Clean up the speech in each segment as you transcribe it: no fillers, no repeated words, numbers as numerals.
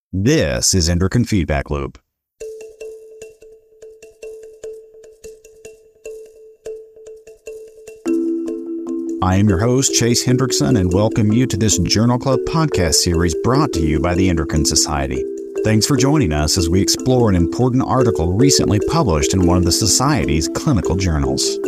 This is Endocrine Feedback Loop. I am your host, Chase Hendrickson, and welcome you to this Journal Club podcast series brought to you by the Endocrine Society. Thanks for joining us as we explore an important article recently published in one of the Society's clinical journals.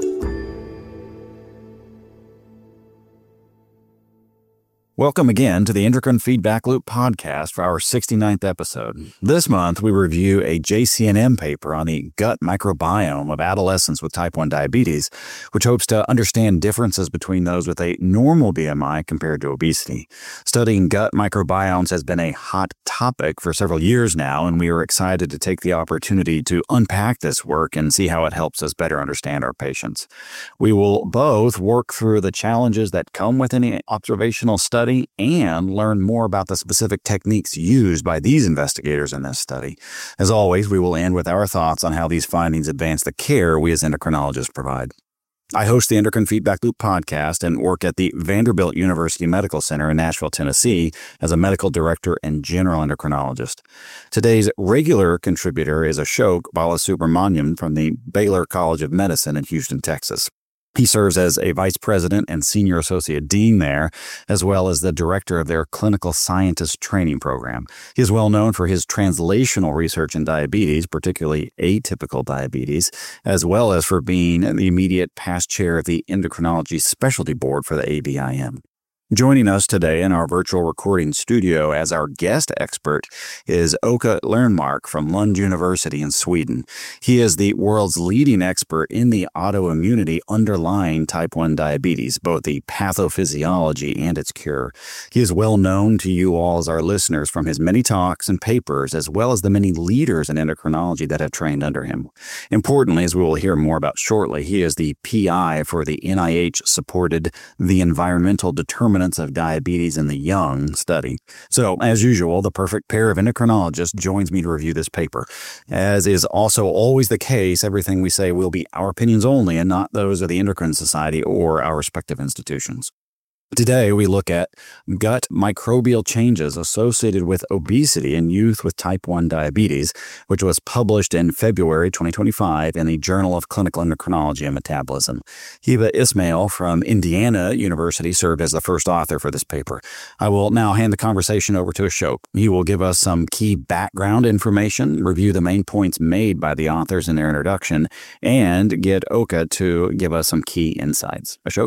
Welcome again to the Endocrine Feedback Loop podcast for our 69th episode. This month, we review a JCNM paper on the gut microbiome of adolescents with type 1 diabetes, which hopes to understand differences between those with a normal BMI compared to obesity. Studying gut microbiomes has been a hot topic for several years now, and we are excited to take the opportunity to unpack this work and see how it helps us better understand our patients. We will both work through the challenges that come with any observational study and learn more about the specific techniques used by these investigators in this study. As always, we will end with our thoughts on how these findings advance the care we as endocrinologists provide. I host the Endocrine Feedback Loop podcast and work at the Vanderbilt University Medical Center in Nashville, Tennessee as a medical director and general endocrinologist. Today's regular contributor is Ashok Balasubramanian from the Baylor College of Medicine in Houston, Texas. He serves as a vice president and senior associate dean there, as well as the director of their clinical scientist training program. He is well known for his translational research in diabetes, particularly atypical diabetes, as well as for being the immediate past chair of the endocrinology specialty board for the ABIM. Joining us today in our virtual recording studio as our guest expert is Åke Lernmark from Lund University in Sweden. He is the world's leading expert in the autoimmunity underlying type 1 diabetes, both the pathophysiology and its cure. He is well known to you all as our listeners from his many talks and papers, as well as the many leaders in endocrinology that have trained under him. Importantly, as we will hear more about shortly, he is the PI for the NIH-supported The Environmental Determinants of Diabetes in the Young study. So, as usual, the perfect pair of endocrinologists joins me to review this paper. As is also always the case, everything we say will be our opinions only and not those of the Endocrine Society or our respective institutions. Today, we look at gut microbial changes associated with obesity in youth with type 1 diabetes, which was published in February 2025 in the Journal of Clinical Endocrinology and Metabolism. Hiba Ismail from Indiana University served as the first author for this paper. I will now hand the conversation over to Ashok. He will give us some key background information, review the main points made by the authors in their introduction, and get Åke to give us some key insights. Ashok?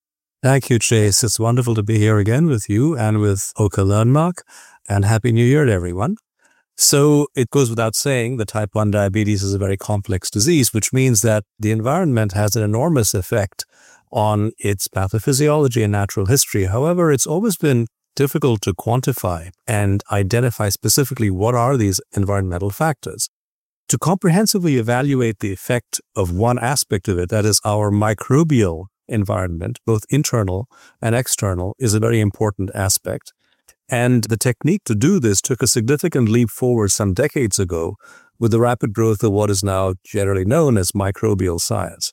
Thank you, Chase. It's wonderful to be here again with you and with Åke Lernmark, and Happy New Year to everyone. So it goes without saying that type 1 diabetes is a very complex disease, which means that the environment has an enormous effect on its pathophysiology and natural history. However, it's always been difficult to quantify and identify specifically what are these environmental factors. To comprehensively evaluate the effect of one aspect of it, that is our microbial environment, both internal and external, is a very important aspect. And the technique to do this took a significant leap forward some decades ago with the rapid growth of what is now generally known as microbial science.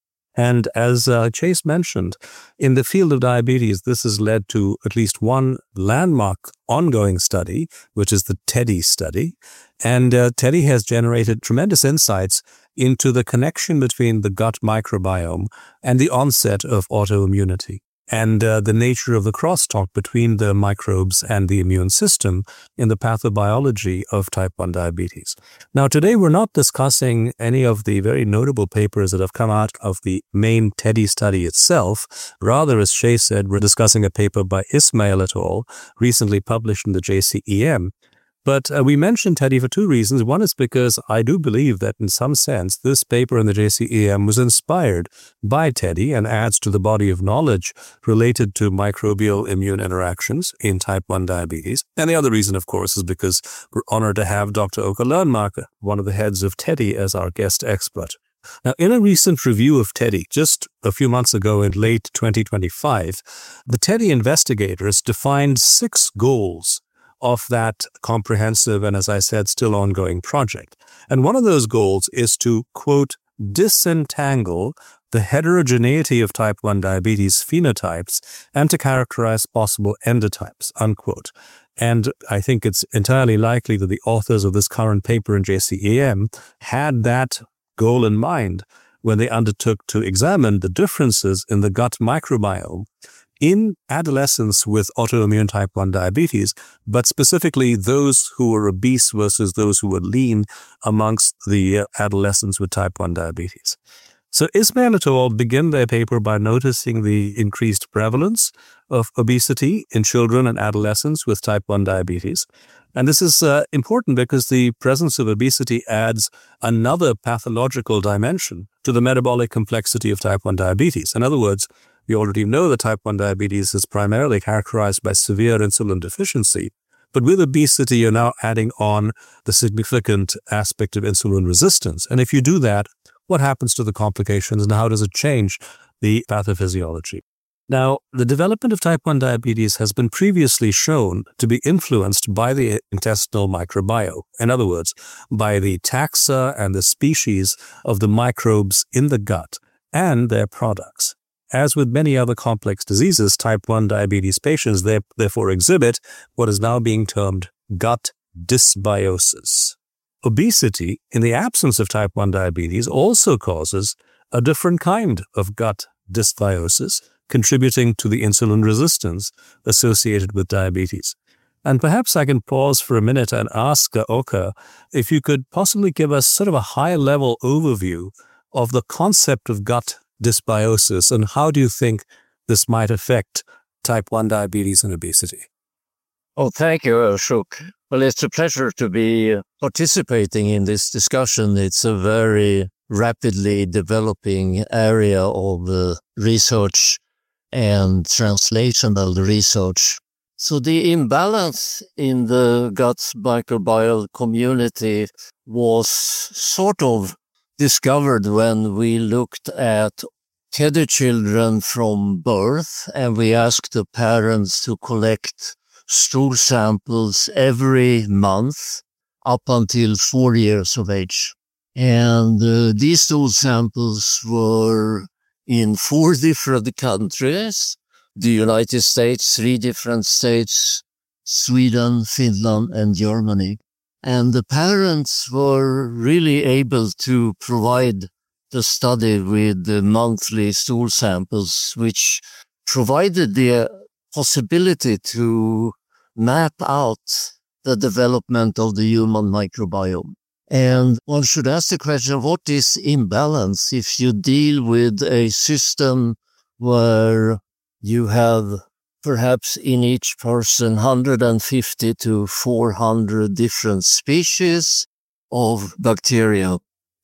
And as Chase mentioned, in the field of diabetes, this has led to at least one landmark ongoing study, which is the TEDDY study. And TEDDY has generated tremendous insights into the connection between the gut microbiome and the onset of autoimmunity, and the nature of the crosstalk between the microbes and the immune system in the pathobiology of type 1 diabetes. Now, today we're not discussing any of the very notable papers that have come out of the main TEDDY study itself. Rather, as Shay said, we're discussing a paper by Ismail et al., recently published in the JCEM. But we mentioned TEDDY for two reasons. One is because I do believe that in some sense, this paper in the JCEM was inspired by TEDDY and adds to the body of knowledge related to microbial immune interactions in type 1 diabetes. And the other reason, of course, is because we're honored to have Dr. Åke Lernmark, one of the heads of TEDDY, as our guest expert. Now, in a recent review of TEDDY, just a few months ago in late 2025, the TEDDY investigators defined 6 goals of that comprehensive and, as I said, still ongoing project. And one of those goals is to, quote, disentangle the heterogeneity of type 1 diabetes phenotypes and to characterize possible endotypes, unquote. And I think it's entirely likely that the authors of this current paper in JCEM had that goal in mind when they undertook to examine the differences in the gut microbiome in adolescents with autoimmune type 1 diabetes, but specifically those who were obese versus those who were lean amongst the adolescents with type 1 diabetes. So Ismail et al. Begin their paper by noticing the increased prevalence of obesity in children and adolescents with type 1 diabetes. And this is important because the presence of obesity adds another pathological dimension to the metabolic complexity of type 1 diabetes. In other words, we already know that type 1 diabetes is primarily characterized by severe insulin deficiency. But with obesity, you're now adding on the significant aspect of insulin resistance. And if you do that, what happens to the complications and how does it change the pathophysiology? Now, the development of type 1 diabetes has been previously shown to be influenced by the intestinal microbiome. In other words, by the taxa and the species of the microbes in the gut and their products. As with many other complex diseases, type 1 diabetes patients therefore exhibit what is now being termed gut dysbiosis. Obesity, in the absence of type 1 diabetes, also causes a different kind of gut dysbiosis, contributing to the insulin resistance associated with diabetes. And perhaps I can pause for a minute and ask Oka if you could possibly give us sort of a high-level overview of the concept of gut dysbiosis and how do you think this might affect type 1 diabetes and obesity? Oh, thank you, Ashok. Well, it's a pleasure to be participating in this discussion. It's a very rapidly developing area of research and translational research. So the imbalance in the gut microbiome community was sort of discovered when we looked at TED children from birth and we asked the parents to collect stool samples every month up until 4 years of age. And these stool samples were in 4 different countries, the United States, 3 different states, Sweden, Finland, and Germany. And the parents were really able to provide the study with the monthly stool samples, which provided the possibility to map out the development of the human microbiome. And one should ask the question, what is imbalance if you deal with a system where you have perhaps in each person 150 to 400 different species of bacteria,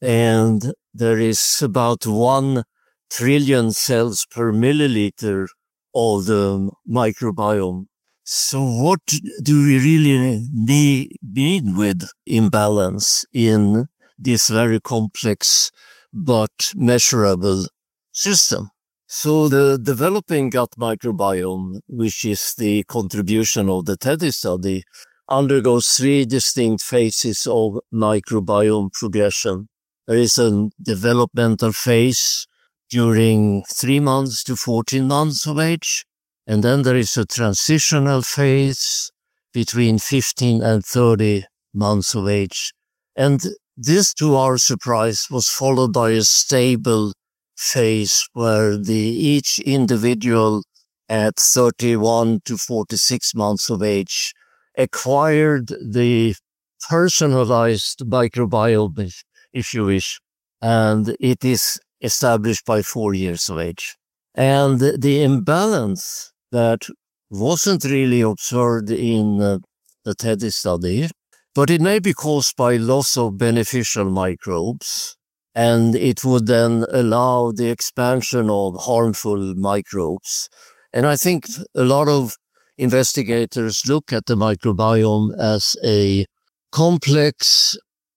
and there is about 1 trillion cells per milliliter of the microbiome. So what do we really mean with imbalance in this very complex but measurable system? So the developing gut microbiome, which is the contribution of the TED study, undergoes 3 distinct phases of microbiome progression. There is a developmental phase during 3 months to 14 months of age. And then there is a transitional phase between 15 and 30 months of age. And this, to our surprise, was followed by a stable phase where each individual at 31 to 46 months of age acquired the personalized microbiome, if you wish, and it is established by 4 years of age. And the imbalance that wasn't really observed in the TED study, but it may be caused by loss of beneficial microbes, and it would then allow the expansion of harmful microbes. And I think a lot of investigators look at the microbiome as a complex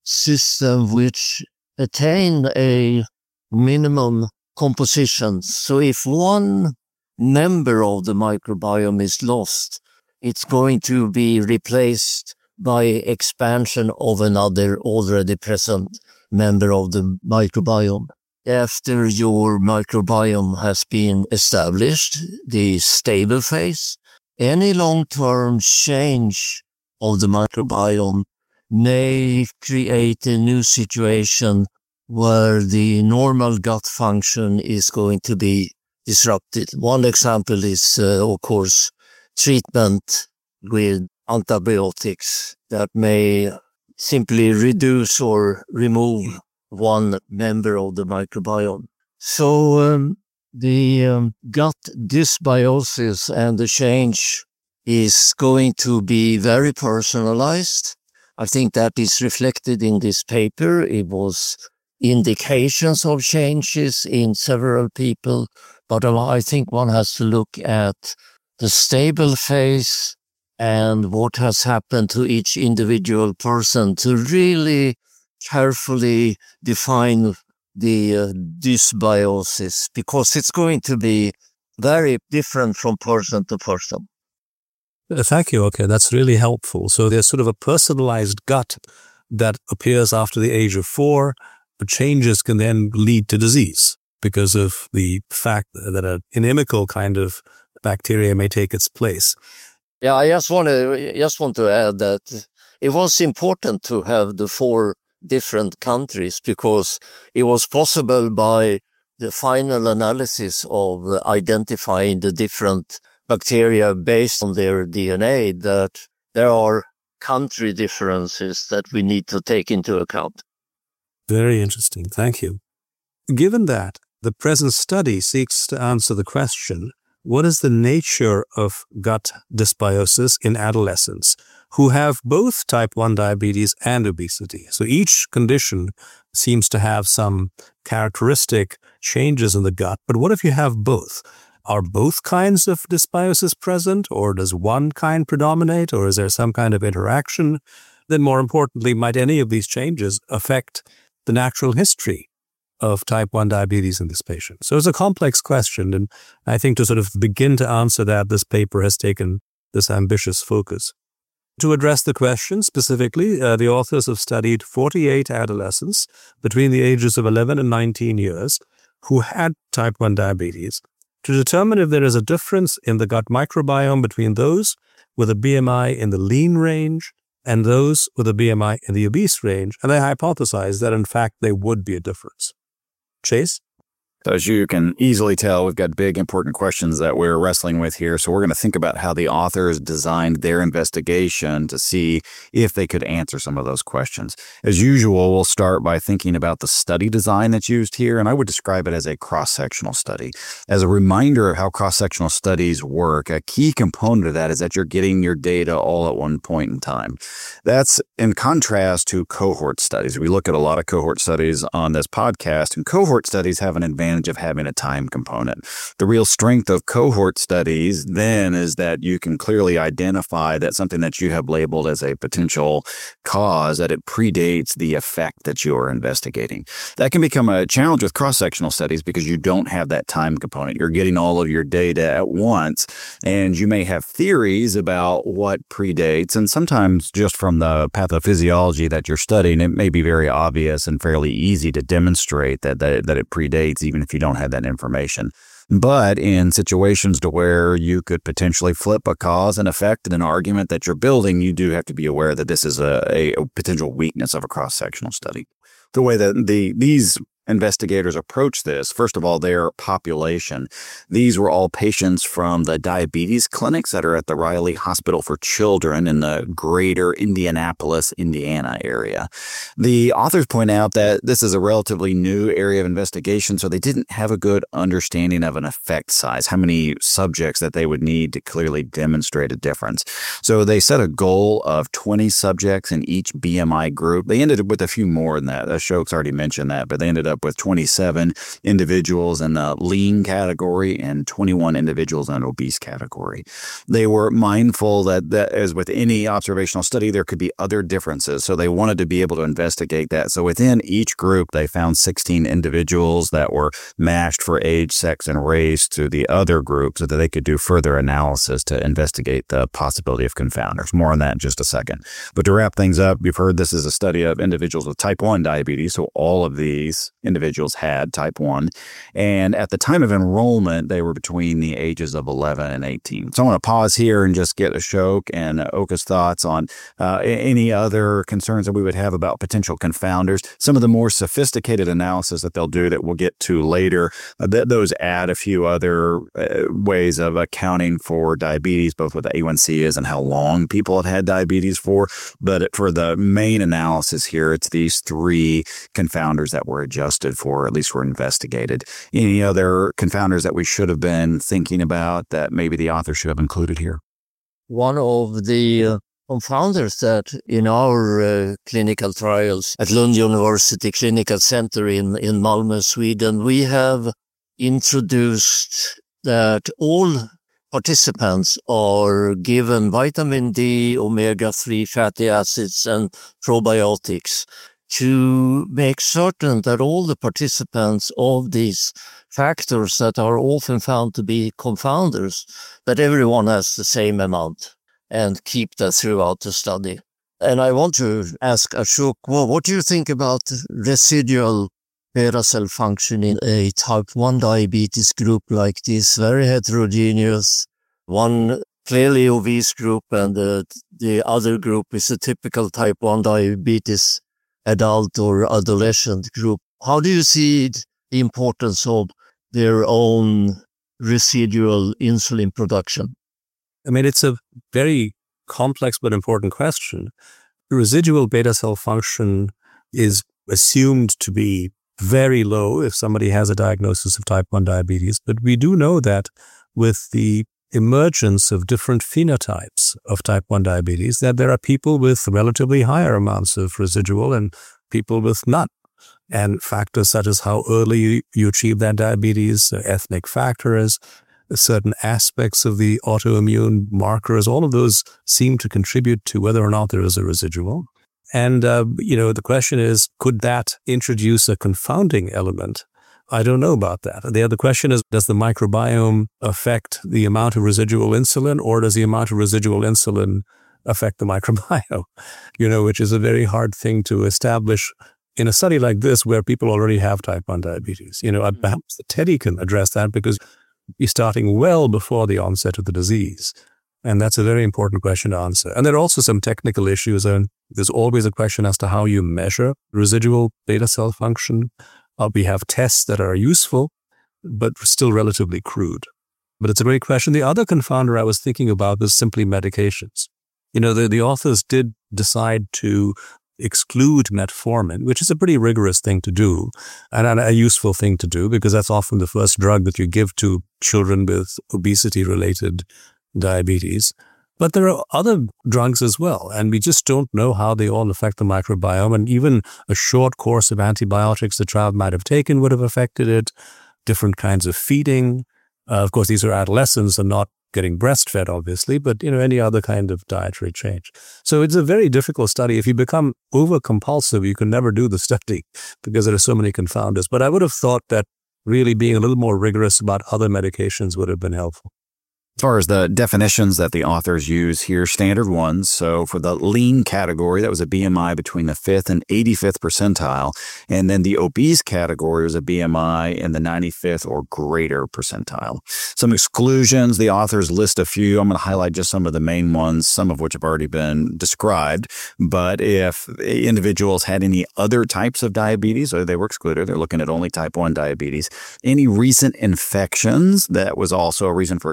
system which attain a minimum composition. So if one member of the microbiome is lost, it's going to be replaced by expansion of another already present member of the microbiome. After your microbiome has been established, the stable phase, any long-term change of the microbiome may create a new situation where the normal gut function is going to be disrupted. One example is, of course, treatment with antibiotics that may simply reduce or remove one member of the microbiome. So the gut dysbiosis and the change is going to be very personalized. I think that is reflected in this paper. It was indications of changes in several people, but I think one has to look at the stable phase and what has happened to each individual person to really carefully define the dysbiosis, because it's going to be very different from person to person. Thank you. Okay, that's really helpful. So there's sort of a personalized gut that appears after the age of 4, but changes can then lead to disease because of the fact that an inimical kind of bacteria may take its place. Yeah, I just want to add that it was important to have the 4 different countries because it was possible by the final analysis of identifying the different bacteria based on their DNA that there are country differences that we need to take into account. Very interesting. Thank you. Given that, the present study seeks to answer the question, what is the nature of gut dysbiosis in adolescents who have both type 1 diabetes and obesity? So each condition seems to have some characteristic changes in the gut, but what if you have both? Are both kinds of dysbiosis present, or does one kind predominate, or is there some kind of interaction? Then more importantly, might any of these changes affect the natural history of type 1 diabetes in this patient? So it's a complex question, and I think to sort of begin to answer that, this paper has taken this ambitious focus. To address the question specifically, the authors have studied 48 adolescents between the ages of 11 and 19 years who had type 1 diabetes to determine if there is a difference in the gut microbiome between those with a BMI in the lean range and those with a BMI in the obese range, and they hypothesized that in fact there would be a difference. Chase? So as you can easily tell, we've got big, important questions that we're wrestling with here. So we're going to think about how the authors designed their investigation to see if they could answer some of those questions. As usual, we'll start by thinking about the study design that's used here, and I would describe it as a cross-sectional study. As a reminder of how cross-sectional studies work, a key component of that is that you're getting your data all at one point in time. That's in contrast to cohort studies. We look at a lot of cohort studies on this podcast, and cohort studies have an advantage of having a time component. The real strength of cohort studies then is that you can clearly identify that something that you have labeled as a potential cause, that it predates the effect that you are investigating. That can become a challenge with cross-sectional studies because you don't have that time component. You're getting all of your data at once, and you may have theories about what predates, and sometimes just from the pathophysiology that you're studying, it may be very obvious and fairly easy to demonstrate that it predates, even if you don't have that information. But in situations to where you could potentially flip a cause and effect in an argument that you're building, you do have to be aware that this is a potential weakness of a cross-sectional study. The way that these investigators approach this, first of all, their population. These were all patients from the diabetes clinics that are at the Riley Hospital for Children in the greater Indianapolis, Indiana area. The authors point out that this is a relatively new area of investigation, so they didn't have a good understanding of an effect size, how many subjects that they would need to clearly demonstrate a difference. So they set a goal of 20 subjects in each BMI group. They ended up with a few more than that. Ashok's already mentioned that, but they ended up up with 27 individuals in the lean category and 21 individuals in an obese category. They were mindful that as with any observational study, there could be other differences. So they wanted to be able to investigate that. So within each group, they found 16 individuals that were matched for age, sex, and race to the other group so that they could do further analysis to investigate the possibility of confounders. More on that in just a second. But to wrap things up, you've heard this is a study of individuals with type 1 diabetes. So all of these individuals had type 1. And at the time of enrollment, they were between the ages of 11 and 18. So I want to pause here and just get Ashok and Oka's thoughts on any other concerns that we would have about potential confounders. Some of the more sophisticated analysis that they'll do that we'll get to later, those add a few other ways of accounting for diabetes, both what the A1C is and how long people have had diabetes for. But for the main analysis here, it's these three confounders that were adjusted for, at least were investigated. Any other confounders that we should have been thinking about that maybe the author should have included here? One of the confounders that in our clinical trials at Lund University Clinical Center in Malmö, Sweden, we have introduced that all participants are given vitamin D, omega-3 fatty acids, and probiotics to make certain that all the participants of these factors that are often found to be confounders, that everyone has the same amount and keep that throughout the study. And I want to ask Ashok, well, what do you think about residual beta cell function in a type 1 diabetes group like this, very heterogeneous, one clearly obese group and the other group is a typical type 1 diabetes adult or adolescent group. How do you see the importance of their own residual insulin production? I mean, it's a very complex but important question. Residual beta cell function is assumed to be very low if somebody has a diagnosis of type 1 diabetes, but we do know that with the emergence of different phenotypes of type 1 diabetes, that there are people with relatively higher amounts of residual and people with none. And factors such as how early you achieve that diabetes, ethnic factors, certain aspects of the autoimmune markers, all of those seem to contribute to whether or not there is a residual. And, the question is, could that introduce a confounding element? I don't know about that. The other question is, does the microbiome affect the amount of residual insulin, or does the amount of residual insulin affect the microbiome? Which is a very hard thing to establish in a study like this where people already have type 1 diabetes. Perhaps the TEDdy can address that because you're starting well before the onset of the disease. And that's a very important question to answer. And there are also some technical issues, and there's always a question as to how you measure residual beta cell function. We have tests that are useful, but still relatively crude. But it's a great question. The other confounder I was thinking about was simply medications. The authors did decide to exclude metformin, which is a pretty rigorous thing to do and a useful thing to do because that's often the first drug that you give to children with obesity-related diabetes. But there are other drugs as well, and we just don't know how they all affect the microbiome. And even a short course of antibiotics the child might have taken would have affected it. Different kinds of feeding. Of course, these are adolescents and not getting breastfed, obviously, but any other kind of dietary change. So it's a very difficult study. If you become over-compulsive, you can never do the study because there are so many confounders. But I would have thought that really being a little more rigorous about other medications would have been helpful. As far as the definitions that the authors use here, standard ones. So for the lean category, that was a BMI between the 5th and 85th percentile. And then the obese category was a BMI in the 95th or greater percentile. Some exclusions, the authors list a few. I'm going to highlight just some of the main ones, some of which have already been described. But if individuals had any other types of diabetes, or they were excluded, they're looking at only type 1 diabetes. Any recent infections, that was also a reason for exclusion.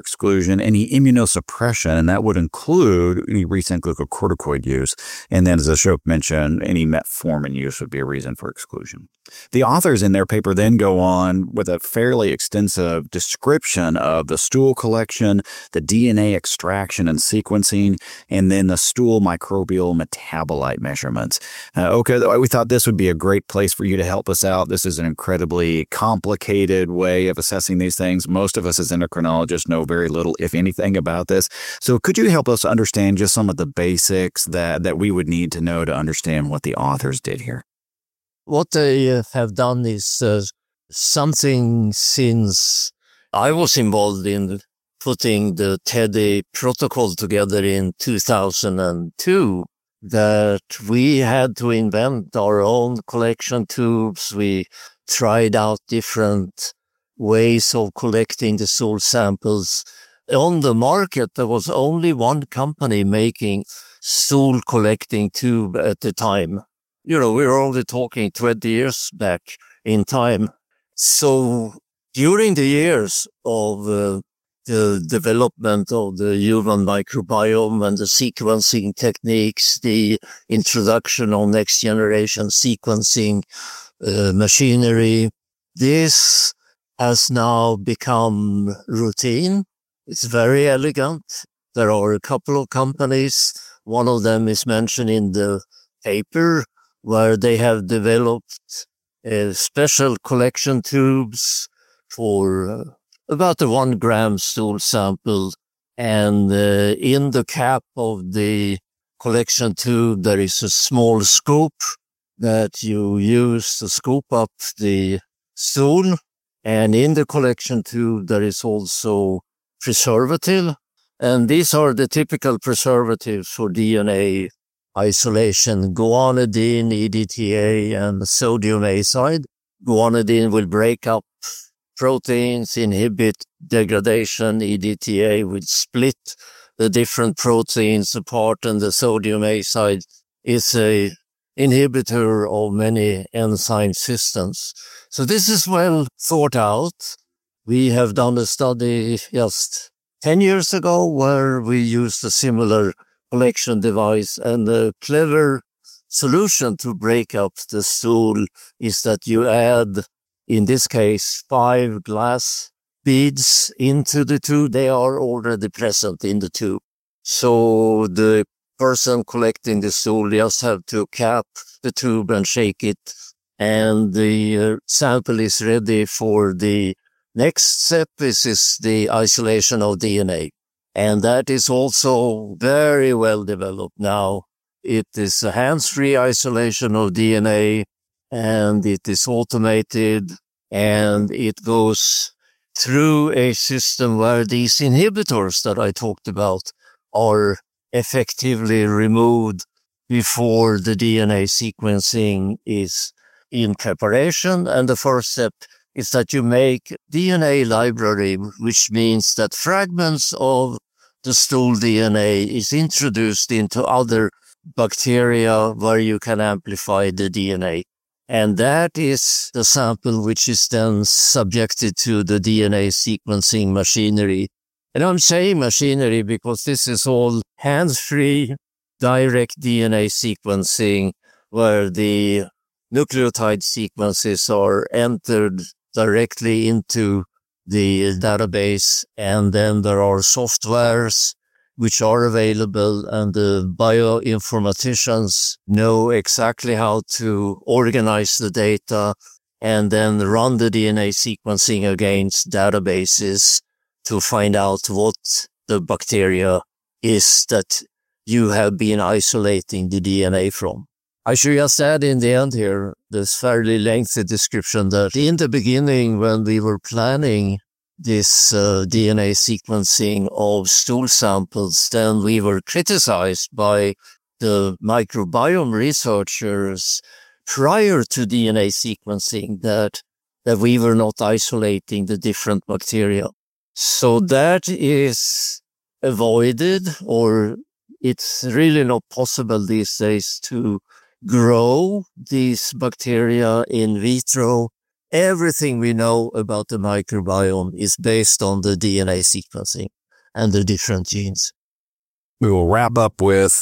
exclusion, any immunosuppression, and that would include any recent glucocorticoid use. And then, as Ashok mentioned, any metformin use would be a reason for exclusion. The authors in their paper then go on with a fairly extensive description of the stool collection, the DNA extraction and sequencing, and then the stool microbial metabolite measurements. Okay, we thought this would be a great place for you to help us out. This is an incredibly complicated way of assessing these things. Most of us as endocrinologists know very little, if anything, about this. So could you help us understand just some of the basics that we would need to know to understand what the authors did here? What they have done is something since I was involved in putting the TEDdy protocol together in 2002, that we had to invent our own collection tubes. We tried out different ways of collecting the stool samples. On the market, there was only one company making stool collecting tube at the time. We were only talking 20 years back in time. So during the years of the development of the human microbiome and the sequencing techniques, the introduction of next generation sequencing machinery, this has now become routine. It's very elegant. There are a couple of companies. One of them is mentioned in the paper, where they have developed special collection tubes for about a 1 gram stool sample. And in the cap of the collection tube, there is a small scoop that you use to scoop up the stool. And in the collection tube, there is also preservative. And these are the typical preservatives for DNA isolation: guanidine, EDTA, and sodium azide. Guanidine will break up proteins, inhibit degradation. EDTA will split the different proteins apart, and the sodium azide is a inhibitor of many enzyme systems. So this is well thought out. We have done a study just 10 years ago where we used a similar collection device, and the clever solution to break up the stool is that you add, in this case, 5 glass beads into the tube. They are already present in the tube. So the person collecting the stool just have to cap the tube and shake it, and the sample is ready for the next step. This is the isolation of DNA. And that is also very well developed now. It is a hands-free isolation of DNA, and it is automated, and it goes through a system where these inhibitors that I talked about are effectively removed before the DNA sequencing is in preparation. And the first step is that you make DNA library, which means that fragments of the stool DNA is introduced into other bacteria where you can amplify the DNA. And that is the sample which is then subjected to the DNA sequencing machinery. And I'm saying machinery because this is all hands-free, direct DNA sequencing, where the nucleotide sequences are entered directly into the database, and then there are softwares which are available, and the bioinformaticians know exactly how to organize the data and then run the DNA sequencing against databases to find out what the bacteria is that you have been isolating the DNA from. I should just add in the end here, this fairly lengthy description, that in the beginning when we were planning this DNA sequencing of stool samples, then we were criticized by the microbiome researchers prior to DNA sequencing that we were not isolating the different bacteria. So that is avoided, or it's really not possible these days to grow these bacteria in vitro. Everything we know about the microbiome is based on the DNA sequencing. and the different genes. We will wrap up with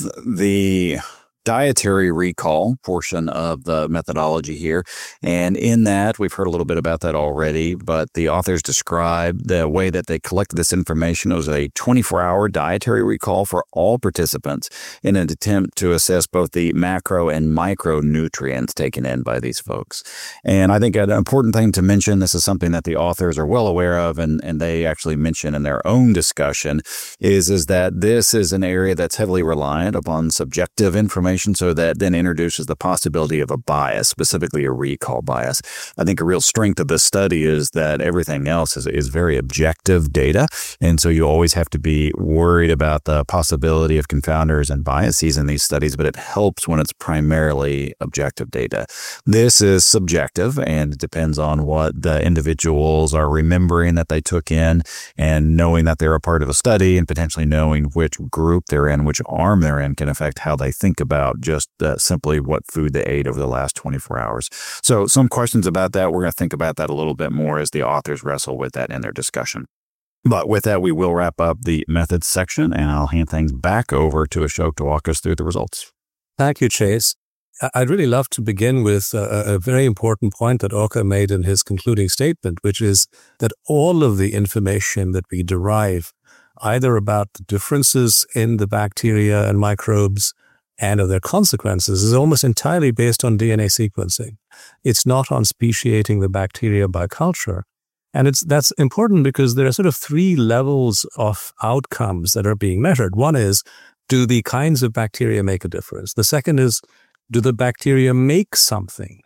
the dietary recall portion of the methodology here. And in that, we've heard a little bit about that already, but the authors describe the way that they collected this information. It was a 24-hour dietary recall for all participants in an attempt to assess both the macro and micronutrients taken in by these folks. And I think an important thing to mention, this is something that the authors are well aware of, and they actually mention in their own discussion, is that this is an area that's heavily reliant upon subjective information, so that then introduces the possibility of a bias, specifically a recall bias. I think a real strength of this study is that everything else is very objective data, and so you always have to be worried about the possibility of confounders and biases in these studies, but it helps when it's primarily objective data. This is subjective, and it depends on what the individuals are remembering that they took in, and knowing that they're a part of a study, and potentially knowing which group they're in, which arm they're in, can affect how they think about just simply what food they ate over the last 24 hours. So some questions about that. We're going to think about that a little bit more as the authors wrestle with that in their discussion. But with that, we will wrap up the methods section, and I'll hand things back over to Ashok to walk us through the results. Thank you, Chase. I'd really love to begin with a very important point that Oka made in his concluding statement, which is that all of the information that we derive, either about the differences in the bacteria and microbes and of their consequences, is almost entirely based on DNA sequencing. It's not on speciating the bacteria by culture. And that's important because there are sort of three levels of outcomes that are being measured. One is, do the kinds of bacteria make a difference? The second is, do the bacteria make something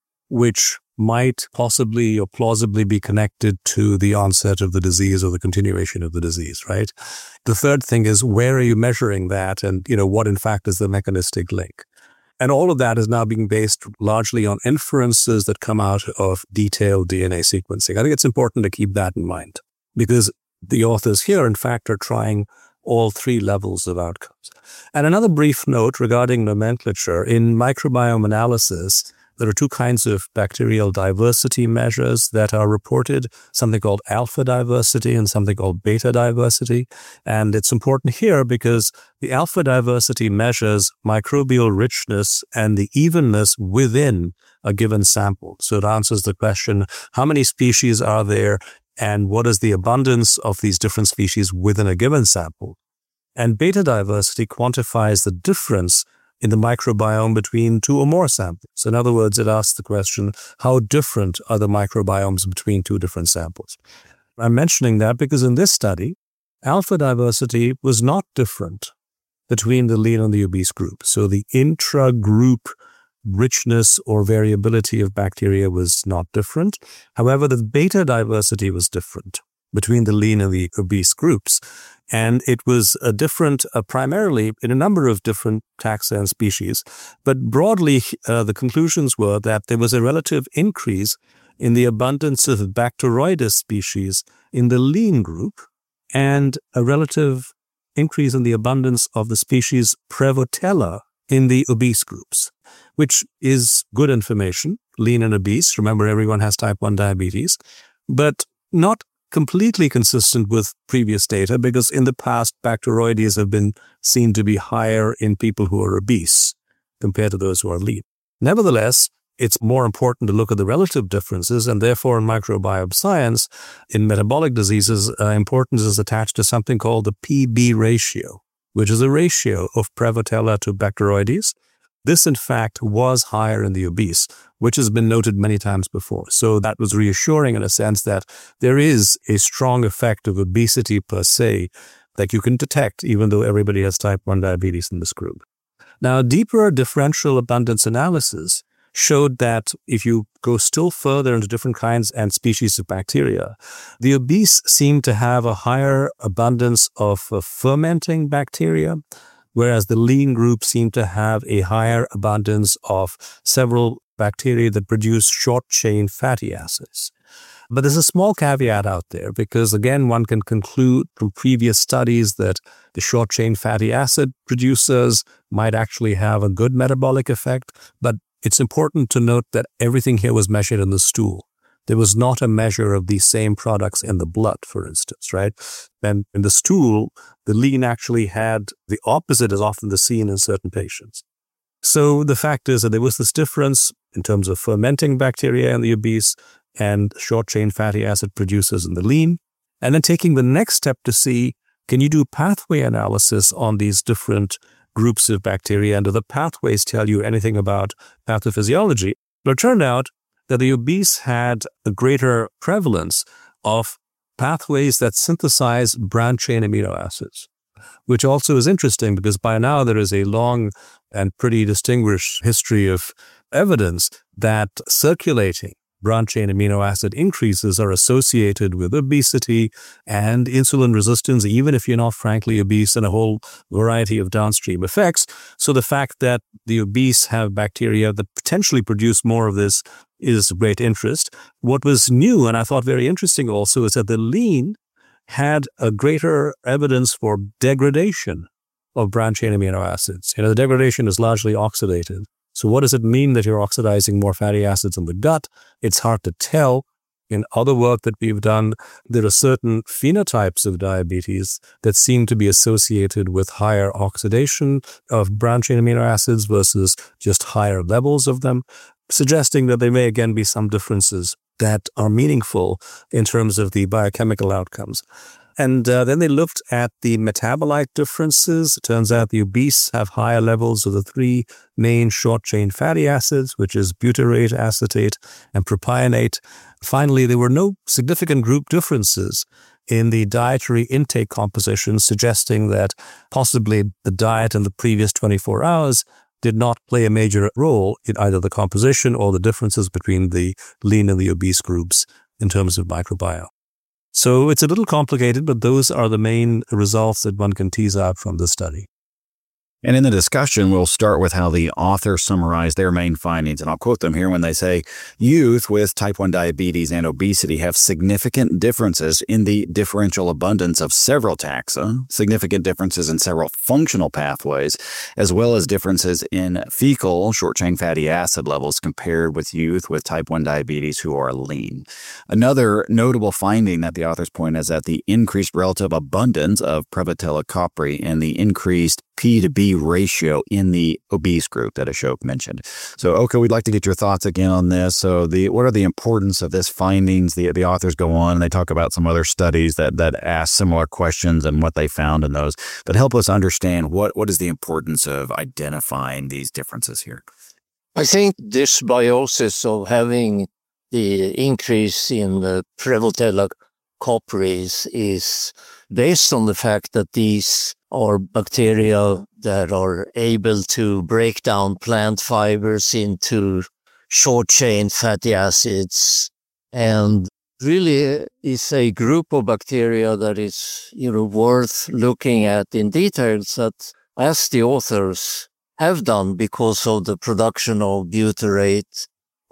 which might possibly or plausibly be connected to the onset of the disease or the continuation of the disease, right? The third thing is, where are you measuring that? And, what in fact is the mechanistic link? And all of that is now being based largely on inferences that come out of detailed DNA sequencing. I think it's important to keep that in mind because the authors here, in fact, are trying all three levels of outcomes. And another brief note regarding nomenclature. In microbiome analysis, there are two kinds of bacterial diversity measures that are reported, something called alpha diversity and something called beta diversity. And it's important here because the alpha diversity measures microbial richness and the evenness within a given sample. So it answers the question, how many species are there and what is the abundance of these different species within a given sample? And beta diversity quantifies the difference in the microbiome between two or more samples. In other words, it asks the question, how different are the microbiomes between two different samples? I'm mentioning that because in this study, alpha diversity was not different between the lean and the obese group. So the intra-group richness or variability of bacteria was not different. However, the beta diversity was different between the lean and the obese groups. And it was different primarily in a number of different taxa and species. But broadly, the conclusions were that there was a relative increase in the abundance of Bacteroides species in the lean group and a relative increase in the abundance of the species Prevotella in the obese groups, which is good information, lean and obese. Remember, everyone has type 1 diabetes, but not completely consistent with previous data because in the past, Bacteroides have been seen to be higher in people who are obese compared to those who are lean. Nevertheless, it's more important to look at the relative differences, and therefore in microbiome science, in metabolic diseases, importance is attached to something called the PB ratio, which is a ratio of Prevotella to Bacteroides. This, in fact, was higher in the obese, which has been noted many times before. So that was reassuring in a sense that there is a strong effect of obesity per se that you can detect, even though everybody has type 1 diabetes in this group. Now, deeper differential abundance analysis showed that if you go still further into different kinds and species of bacteria, the obese seem to have a higher abundance of fermenting bacteria, whereas the lean group seemed to have a higher abundance of several bacteria that produce short-chain fatty acids. But there's a small caveat out there because, again, one can conclude from previous studies that the short-chain fatty acid producers might actually have a good metabolic effect, but it's important to note that everything here was measured in the stool. there was not a measure of these same products in the blood, for instance, right? And in the stool, the lean actually had the opposite is often the seen in certain patients. So the fact is that there was this difference in terms of fermenting bacteria in the obese and short-chain fatty acid producers in the lean. And then taking the next step to see, can you do pathway analysis on these different groups of bacteria, and do the pathways tell you anything about pathophysiology? But it turned out that the obese had a greater prevalence of pathways that synthesize branched-chain amino acids, which also is interesting because by now there is a long and pretty distinguished history of evidence that circulating branched-chain amino acid increases are associated with obesity and insulin resistance, even if you're not frankly obese, and a whole variety of downstream effects. So the fact that the obese have bacteria that potentially produce more of this is of great interest. What was new, and I thought very interesting also, is that the lean had a greater evidence for degradation of branched-chain amino acids. The degradation is largely oxidative. So what does it mean that you're oxidizing more fatty acids in the gut? It's hard to tell. In other work that we've done, there are certain phenotypes of diabetes that seem to be associated with higher oxidation of branched-chain amino acids versus just higher levels of them, suggesting that there may again be some differences that are meaningful in terms of the biochemical outcomes. And then they looked at the metabolite differences. It turns out the obese have higher levels of the three main short-chain fatty acids, which is butyrate, acetate, and propionate. Finally, there were no significant group differences in the dietary intake composition, suggesting that possibly the diet in the previous 24 hours did not play a major role in either the composition or the differences between the lean and the obese groups in terms of microbiome. So it's a little complicated, but those are the main results that one can tease out from the study. And in the discussion, we'll start with how the authors summarize their main findings. And I'll quote them here when they say, youth with type 1 diabetes and obesity have significant differences in the differential abundance of several taxa, significant differences in several functional pathways, as well as differences in fecal short-chain fatty acid levels compared with youth with type 1 diabetes who are lean. Another notable finding that the authors point is that the increased relative abundance of Prevotella copri and the increased P to B ratio in the obese group that Ashok mentioned. So, Oka, we'd like to get your thoughts again on this. So, what are the importance of this findings? The authors go on and they talk about some other studies that ask similar questions and what they found in those. But help us understand what is the importance of identifying these differences here. I think this biosis of having the increase in the Prevotella copris is based on the fact that these are bacteria that are able to break down plant fibers into short-chain fatty acids, and really is a group of bacteria that is, worth looking at in details, that as the authors have done because of the production of butyrate,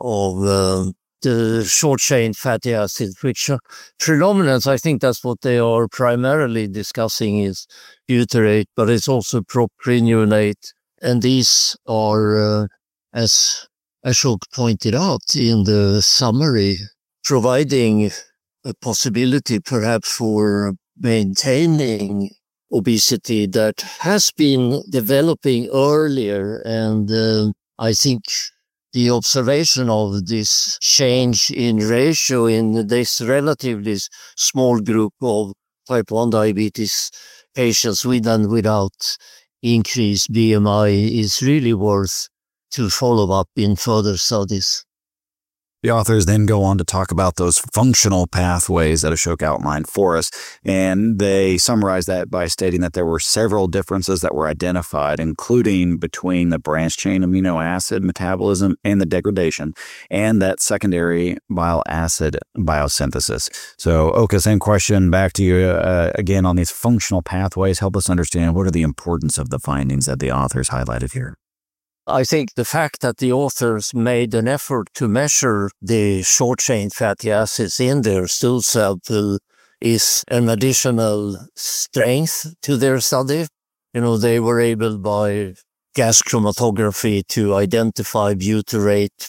of the short-chain fatty acids, which are predominant. I think that's what they are primarily discussing is butyrate, but it's also propionate. And these are, as Ashok pointed out in the summary, providing a possibility perhaps for maintaining obesity that has been developing earlier. And I think the observation of this change in ratio in this relatively small group of type 1 diabetes patients with and without increased BMI is really worth to follow up in further studies. The authors then go on to talk about those functional pathways that Ashok outlined for us, and they summarize that by stating that there were several differences that were identified, including between the branched-chain amino acid metabolism and the degradation, and that secondary bile acid biosynthesis. So, Oka, same question back to you again on these functional pathways. Help us understand what are the importance of the findings that the authors highlighted here. I think the fact that the authors made an effort to measure the short-chain fatty acids in their stool sample is an additional strength to their study. They were able by gas chromatography to identify butyrate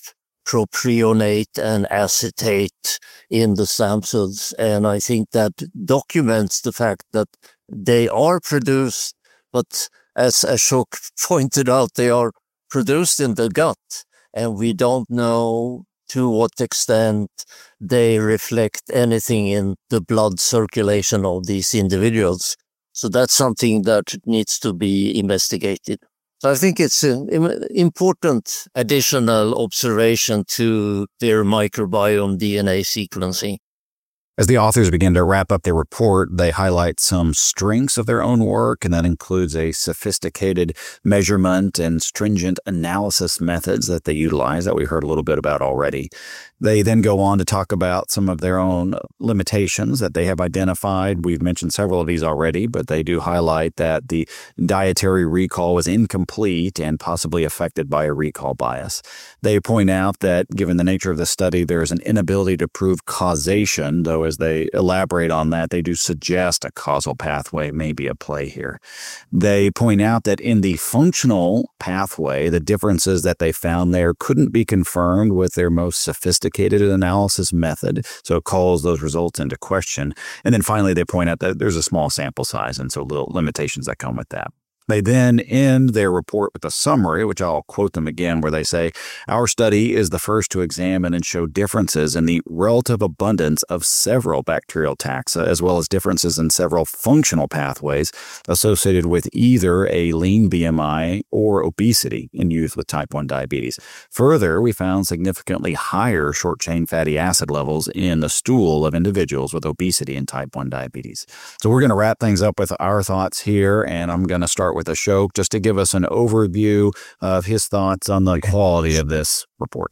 propionate and acetate in the samples. And I think that documents the fact that they are produced, but as Ashok pointed out, they are produced in the gut, and we don't know to what extent they reflect anything in the blood circulation of these individuals. So that's something that needs to be investigated. So I think it's an important additional observation to their microbiome DNA sequencing. As the authors begin to wrap up their report, they highlight some strengths of their own work, and that includes a sophisticated measurement and stringent analysis methods that they utilize that we heard a little bit about already. They then go on to talk about some of their own limitations that they have identified. We've mentioned several of these already, but they do highlight that the dietary recall was incomplete and possibly affected by a recall bias. They point out that given the nature of the study, there is an inability to prove causation, though as they elaborate on that, they do suggest a causal pathway may be at play here. They point out that in the functional pathway, the differences that they found there couldn't be confirmed with their most sophisticated analysis method, so it calls those results into question. And then finally, they point out that there's a small sample size, and so little limitations that come with that. They then end their report with a summary, which I'll quote them again, where they say, "Our study is the first to examine and show differences in the relative abundance of several bacterial taxa, as well as differences in several functional pathways associated with either a lean BMI or obesity in youth with type 1 diabetes. Further, we found significantly higher short-chain fatty acid levels in the stool of individuals with obesity and type 1 diabetes." So we're going to wrap things up with our thoughts here, and I'm going to start with Ashok just to give us an overview of his thoughts on the quality of this report.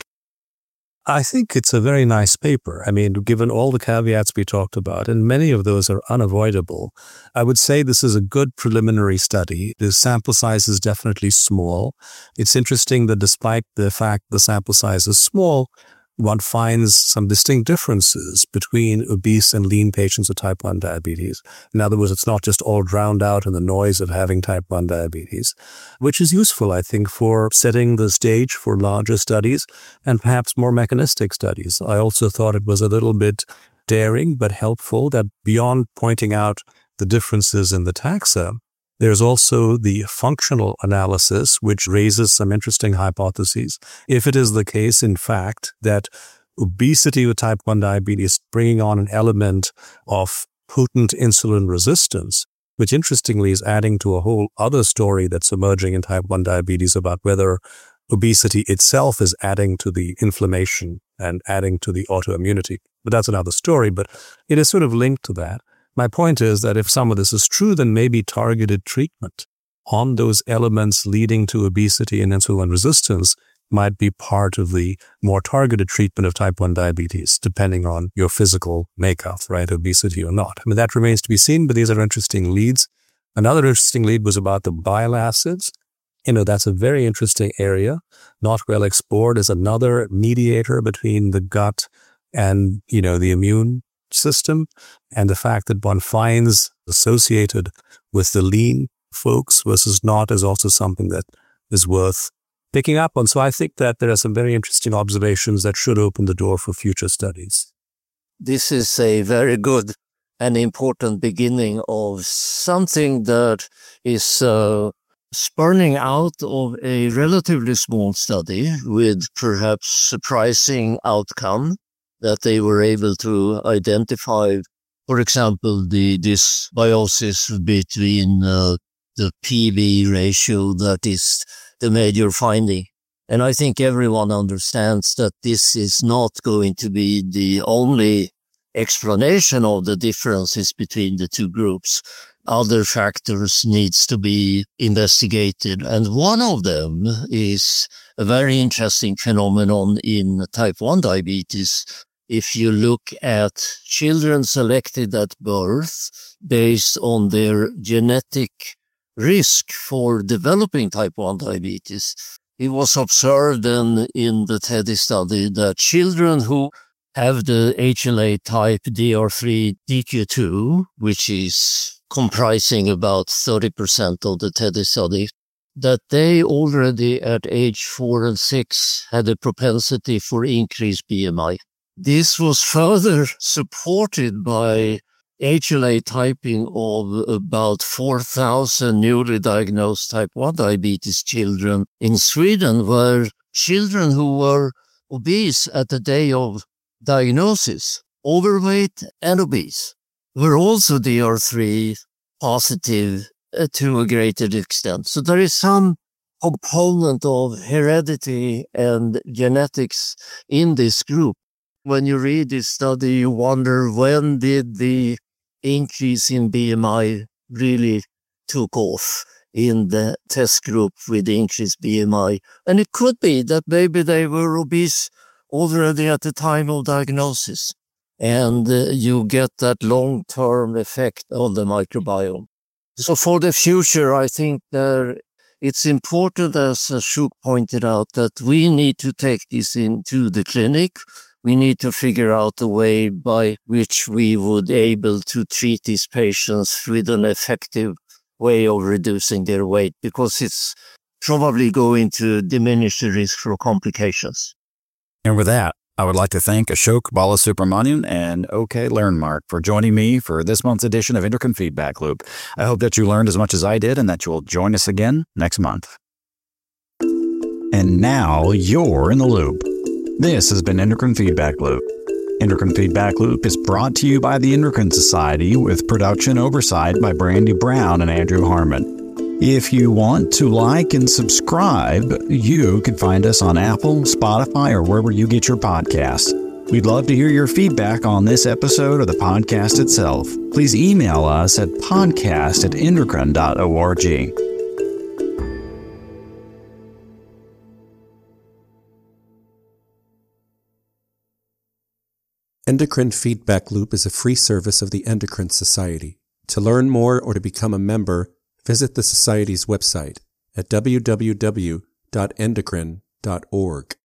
I think it's a very nice paper. I mean, given all the caveats we talked about, and many of those are unavoidable, I would say this is a good preliminary study. The sample size is definitely small. It's interesting that despite the fact the sample size is small, one finds some distinct differences between obese and lean patients with type 1 diabetes. In other words, it's not just all drowned out in the noise of having type 1 diabetes, which is useful, I think, for setting the stage for larger studies and perhaps more mechanistic studies. I also thought it was a little bit daring but helpful that beyond pointing out the differences in the taxa, there's also the functional analysis, which raises some interesting hypotheses. If it is the case, in fact, that obesity with type 1 diabetes bringing on an element of potent insulin resistance, which interestingly is adding to a whole other story that's emerging in type 1 diabetes about whether obesity itself is adding to the inflammation and adding to the autoimmunity. But that's another story, but it is sort of linked to that. My point is that if some of this is true, then maybe targeted treatment on those elements leading to obesity and insulin resistance might be part of the more targeted treatment of type 1 diabetes, depending on your physical makeup, right, obesity or not. I mean, that remains to be seen, but these are interesting leads. Another interesting lead was about the bile acids. That's a very interesting area, not well explored as another mediator between the gut and, the immune system, and the fact that one finds associated with the lean folks versus not is also something that is worth picking up on. So I think that there are some very interesting observations that should open the door for future studies. This is a very good and important beginning of something that is spurning out of a relatively small study with perhaps surprising outcome, that they were able to identify, for example, the dysbiosis between the PV ratio that is the major finding. And I think everyone understands that this is not going to be the only explanation of the differences between the two groups. Other factors needs to be investigated. And one of them is a very interesting phenomenon in type 1 diabetes. If you look at children selected at birth based on their genetic risk for developing type 1 diabetes, it was observed in the TEDdy study that children who have the HLA type DR3 DQ2, which is comprising about 30% of the TEDdy study, that they already at age 4 and 6 had a propensity for increased BMI. This was further supported by HLA typing of about 4,000 newly diagnosed type 1 diabetes children in Sweden, where children who were obese at the day of diagnosis, overweight and obese, were also DR3 positive to a greater extent. So there is some component of heredity and genetics in this group. When you read this study, you wonder, when did the increase in BMI really took off in the test group with increased BMI? And it could be that maybe they were obese already at the time of diagnosis, and you get that long-term effect on the microbiome. So for the future, I think it's important, as Ashok pointed out, that we need to take this into the clinic. We need to figure out a way by which we would be able to treat these patients with an effective way of reducing their weight, because it's probably going to diminish the risk for complications. And with that, I would like to thank Ashok Balasubramanian and OK Learnmark for joining me for this month's edition of Endocrine Feedback Loop. I hope that you learned as much as I did and that you will join us again next month. And now you're in the loop. This has been Endocrine Feedback Loop. Endocrine Feedback Loop is brought to you by the Endocrine Society with production oversight by Brandy Brown and Andrew Harmon. If you want to like and subscribe, you can find us on Apple, Spotify, or wherever you get your podcasts. We'd love to hear your feedback on this episode or the podcast itself. Please email us at podcast@endocrine.org. Endocrine Feedback Loop is a free service of the Endocrine Society. To learn more or to become a member, visit the Society's website at www.endocrine.org.